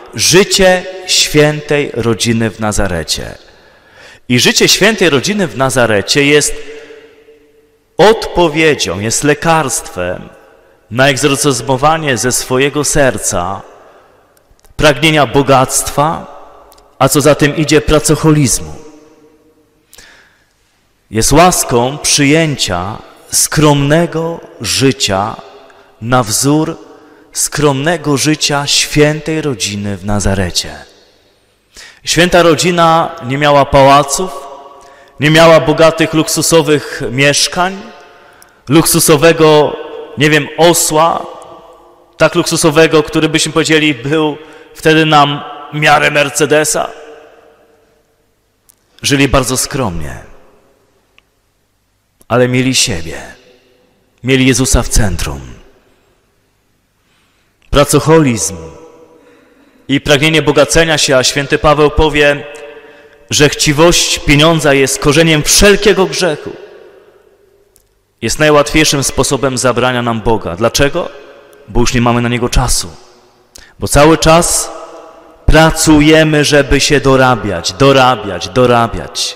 życie świętej rodziny w Nazarecie. I życie świętej rodziny w Nazarecie jest odpowiedzią, jest lekarstwem na egzorcyzmowanie ze swojego serca pragnienia bogactwa, a co za tym idzie pracoholizmu. Jest łaską przyjęcia skromnego życia na wzór skromnego życia świętej rodziny w Nazarecie. Święta rodzina nie miała pałaców, nie miała bogatych, luksusowych mieszkań, luksusowego, nie wiem, osła, tak luksusowego, który byśmy powiedzieli był wtedy nam miarę Mercedesa. Żyli bardzo skromnie, ale mieli siebie, mieli Jezusa w centrum. Pracoholizm i pragnienie bogacenia się, a święty Paweł powie, że chciwość pieniądza jest korzeniem wszelkiego grzechu. Jest najłatwiejszym sposobem zabrania nam Boga. Dlaczego? Bo już nie mamy na Niego czasu. Bo cały czas pracujemy, żeby się dorabiać.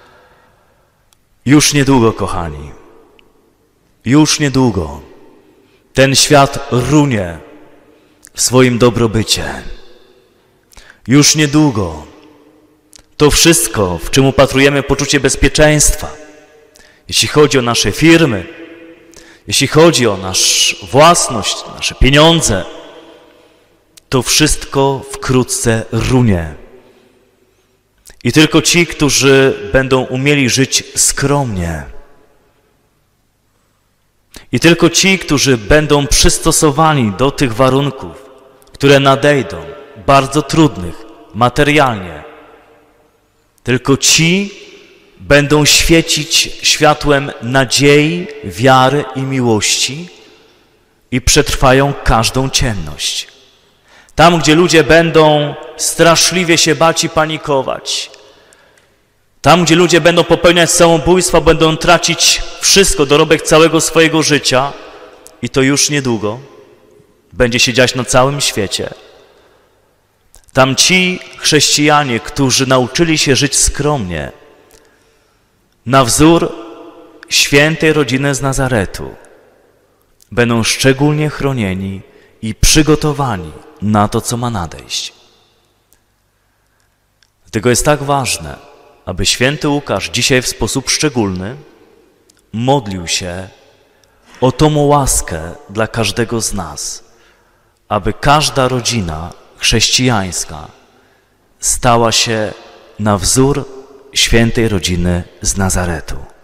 Już niedługo, kochani, już niedługo ten świat runie w swoim dobrobycie. Już niedługo to wszystko, w czym upatrujemy poczucie bezpieczeństwa, jeśli chodzi o nasze firmy, jeśli chodzi o naszą własność, nasze pieniądze, to wszystko wkrótce runie. I tylko ci, którzy będą umieli żyć skromnie, i tylko ci, którzy będą przystosowani do tych warunków, które nadejdą, bardzo trudnych materialnie, tylko ci będą świecić światłem nadziei, wiary i miłości i przetrwają każdą ciemność. Tam, gdzie ludzie będą straszliwie się bać i panikować, tam, gdzie ludzie będą popełniać samobójstwa, będą tracić wszystko, dorobek całego swojego życia, i to już niedługo będzie się dziać na całym świecie. Tam ci chrześcijanie, którzy nauczyli się żyć skromnie, na wzór świętej rodziny z Nazaretu, będą szczególnie chronieni i przygotowani na to, co ma nadejść. Dlatego jest tak ważne, aby święty Łukasz dzisiaj w sposób szczególny modlił się o tą łaskę dla każdego z nas, aby każda rodzina chrześcijańska stała się na wzór świętej rodziny z Nazaretu.